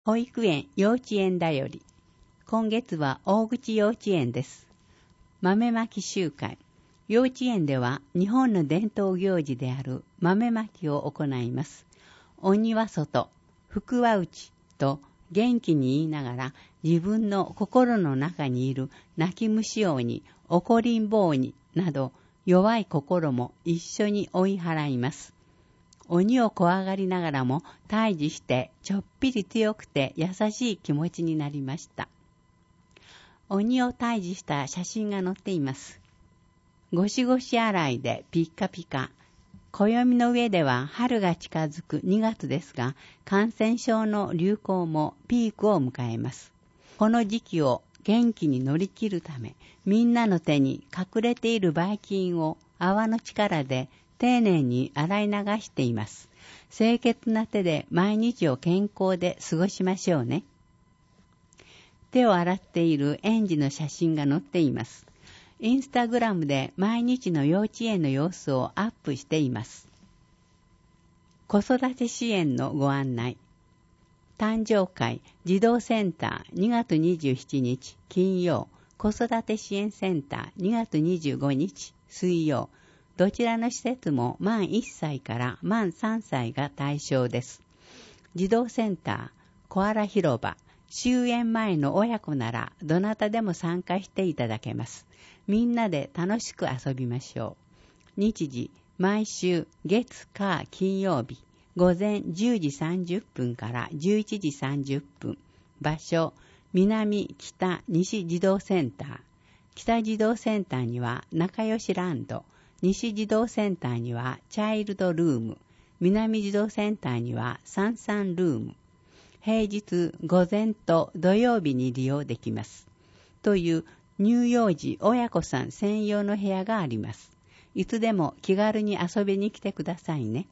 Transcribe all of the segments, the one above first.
保育園幼稚園だより。今月は大口幼稚園です。豆まき集会。幼稚園では日本の伝統行事である豆まきを行います。鬼は外、福は内と元気に言いながら自分の心の中にいる泣き虫鬼、怒りんぼ鬼など弱い心も一緒に追い払います。鬼を怖がりながらも退治してちょっぴり強くて優しい気持ちになりました。鬼を退治した写真が載っています。ゴシゴシ洗いでピッカピカ。暦の上では春が近づく2月ですが、感染症の流行もピークを迎えます。この時期を元気に乗り切るため、みんなの手に隠れているばい菌を泡の力で丁寧に洗い流しています。清潔な手で毎日を健康で過ごしましょうね。手を洗っている園児の写真が載っています。インスタグラムで毎日の幼稚園の様子をアップしています。子育て支援のご案内。誕生会児童センター2月27日金曜、子育て支援センター2月25日水曜、どちらの施設も満1歳から満3歳が対象です。児童センター、コアラ広場、終園前の親子ならどなたでも参加していただけます。みんなで楽しく遊びましょう。日時、毎週月火金曜日、午前10時30分から11時30分。場所、南北西児童センター。北児童センターには仲良しランド、西児童センターにはチャイルドルーム、南児童センターにはサンサンルーム。平日午前と土曜日に利用できます。という乳幼児親子さん専用の部屋があります。いつでも気軽に遊びに来てくださいね。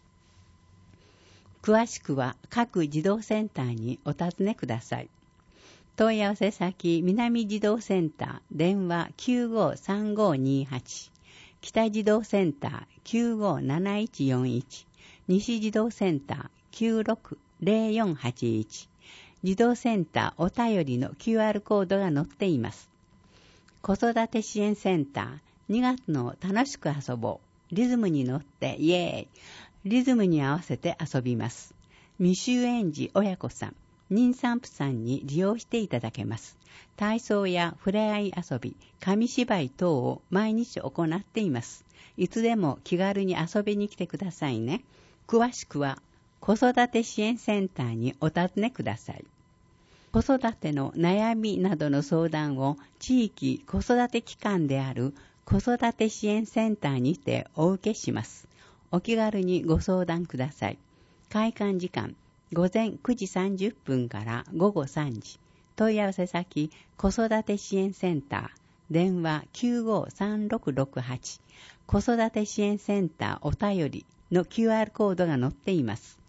詳しくは各児童センターにお尋ねください。問い合わせ先、南児童センター、電話 953528。北児童センター 957141、西児童センター 960481、児童センターお便りの QR コードが載っています。子育て支援センター2月の楽しく遊ぼう。リズムに乗ってイエーイ。リズムに合わせて遊びます。未就園児親子さん、妊産婦さんに利用していただけます。体操やふれあい遊び、紙芝居等を毎日行っています。いつでも気軽に遊びに来てくださいね。詳しくは子育て支援センターにお尋ねください。子育ての悩みなどの相談を地域子育て機関である子育て支援センターにてお受けします。お気軽にご相談ください。開館時間午前9時30分から午後3時。問い合わせ先、子育て支援センター、電話 953668、子育て支援センターお便りの QR コードが載っています。